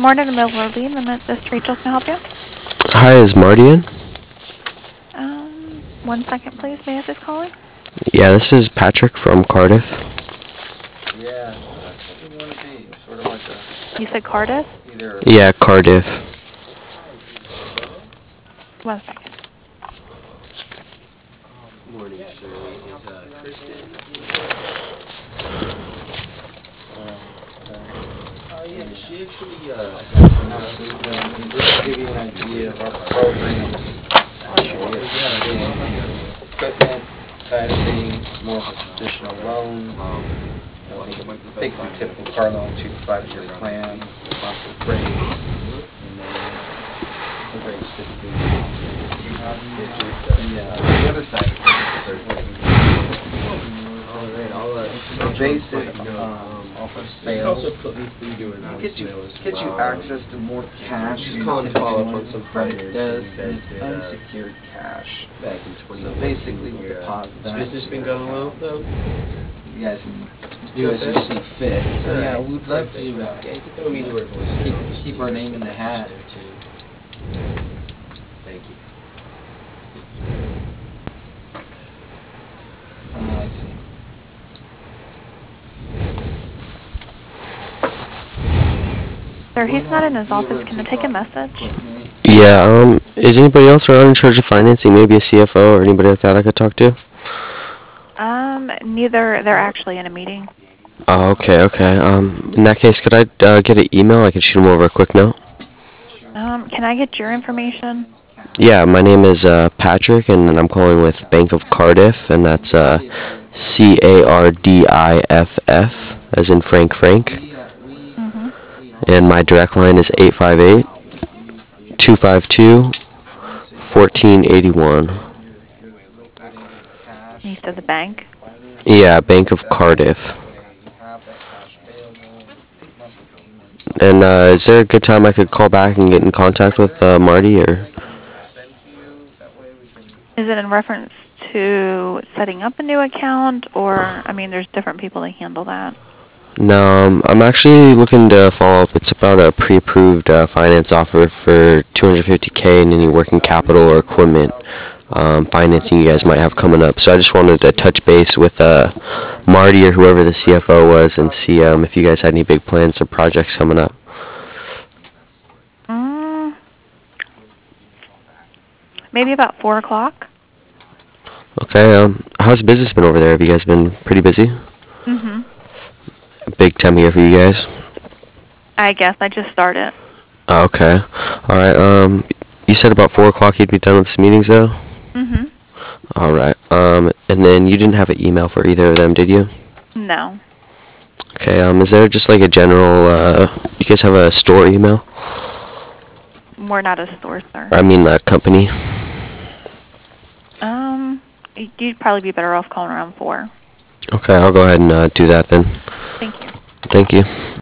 Morning, Miller Bean. This Rachel can I help you. Hi, is Marty in? 1 second, please. May I ask who's calling? Yeah, this is Patrick from Cardiff. Yeah, that's what we want to be. Sort of like You said Cardiff? either. Yeah, Cardiff. 1 second. Morning, Shirley. Is Kristen? Oh yeah, she actually just to give you an idea of our programs. Equipment side of things, more of a traditional loan. Basically, typical car loan, 2 to 5 year plan, lots of rates, and then the rates typically. The other side of things, so basic off of sales. Get you access to more cash. Just calling to follow up on some credit does finance is unsecured cash. back in 20. So basically, we'll deposit Has that. business been going well, though? You guys can do as you see fit. So yeah, we'd love to Yeah, you can throw me into her voice. keep our name in the hat. Thank you. I see. Sir, he's not in his office. Can I take a message? Yeah, is anybody else around in charge of financing? Maybe a CFO or anybody like that I could talk to? Neither. They're actually in a meeting. Oh, okay. In that case, could I get an email? I could shoot them over a quick note. Can I get your information? Yeah, my name is Patrick, and I'm calling with Bank of Cardiff, and that's CARDIFF, as in Frank. Mm-hmm. And my direct line is 858-252-1481. You said the bank? Yeah, Bank of Cardiff. And is there a good time I could call back and get in contact with Marty, or? Is it in reference to setting up a new account, or, there's different people that handle that. No, I'm actually looking to follow up. It's about a pre-approved finance offer for $250K and any working capital or equipment financing you guys might have coming up. So I just wanted to touch base with Marty or whoever the CFO was and see if you guys had any big plans or projects coming up. Maybe about 4 o'clock. Okay, how's business been over there? Have you guys been pretty busy? Mm-hmm. Big time here for you guys? I guess I just started. Okay. Alright, you said about 4 o'clock you'd be done with this meetings, though? Mm-hmm. Alright, and then you didn't have an email for either of them, did you? No. Okay, is there just like a general, you guys have a store email? We're not a store, sir. I mean, a company. You'd probably be better off calling around 4. Okay, I'll go ahead and do that then. Thank you. Thank you.